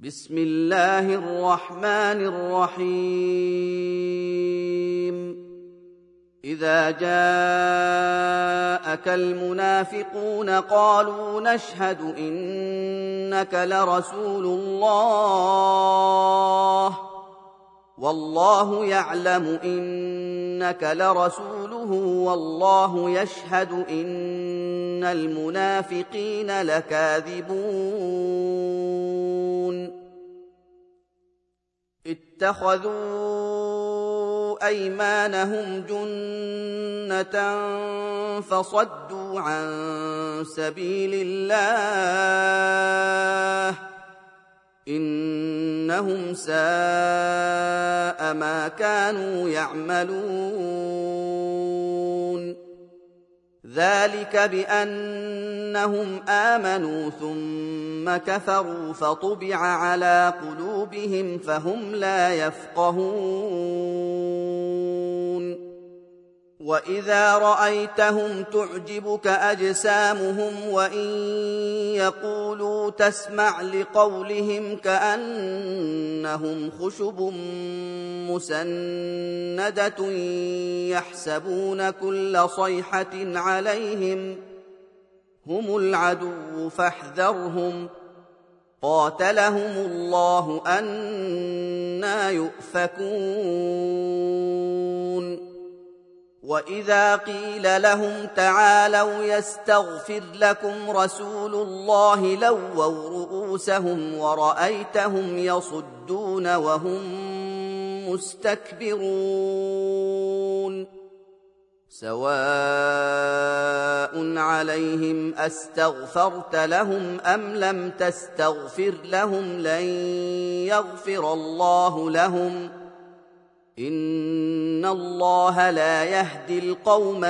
بسم الله الرحمن الرحيم إذا جاءك المنافقون قالوا نشهد إنك لرسول الله والله يعلم إنك لرسوله والله يشهد إن المنافقين لكاذبون اتخذوا أيمانهم جنة فصدوا عن سبيل الله إنهم ساء ما كانوا يعملون ذلك بأنهم آمنوا ثم كفروا فطبع على قلوبهم فهم لا يفقهون وإذا رأيتهم تعجبك أجسامهم وإن يقولوا تسمع لقولهم كأنهم خشب مسندة يحسبون كل صيحة عليهم هم العدو فاحذرهم قاتلهم الله أنى يؤفكون وإذا قيل لهم تعالوا يستغفر لكم رسول الله لووا رؤوسهم ورأيتهم يصدون وهم مستكبرون سواء عليهم أستغفرت لهم أم لم تستغفر لهم لن يغفر الله لهم إن الله لا يهدي القوم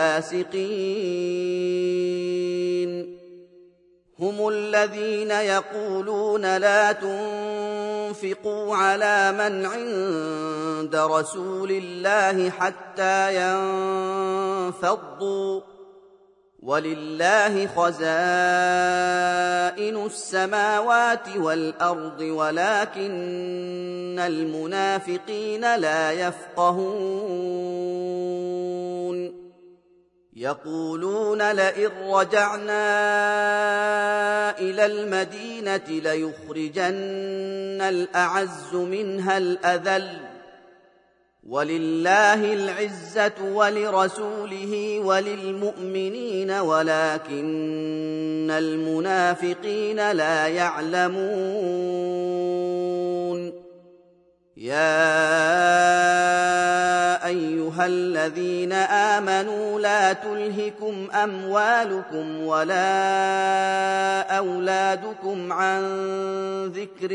الفاسقين هم الذين يقولون لا تنفقوا على من عند رسول الله حتى ينفضوا ولله خزائن السماوات والأرض ولكن المنافقين لا يفقهون يقولون لئن رجعنا إلى المدينة ليخرجن الأعز منها الأذل ولله العزة ولرسوله وللمؤمنين ولكن المنافقين لا يعلمون يا أيها الذين آمنوا لا تلهكم أموالكم ولا أولادكم عن ذكر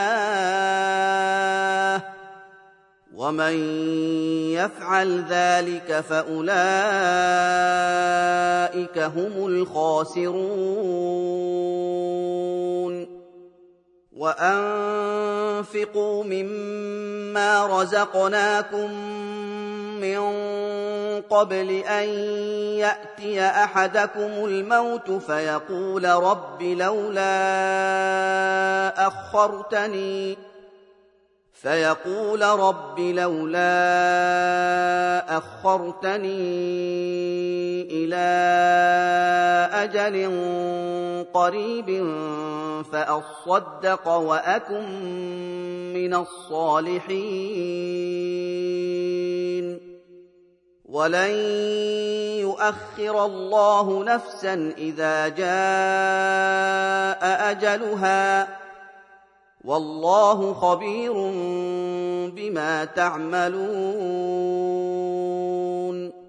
الله ومن يفعل ذلك فأولئك هم الخاسرون وأنفقوا مما رزقناكم من قبل أن يأتي أحدكم الموت فيقول رب لولا أخرتني إلى أجل قريب فأصدق وأكن من الصالحين ولن يؤخر الله نفسا إذا جاء أجلها والله خبير بما تعملون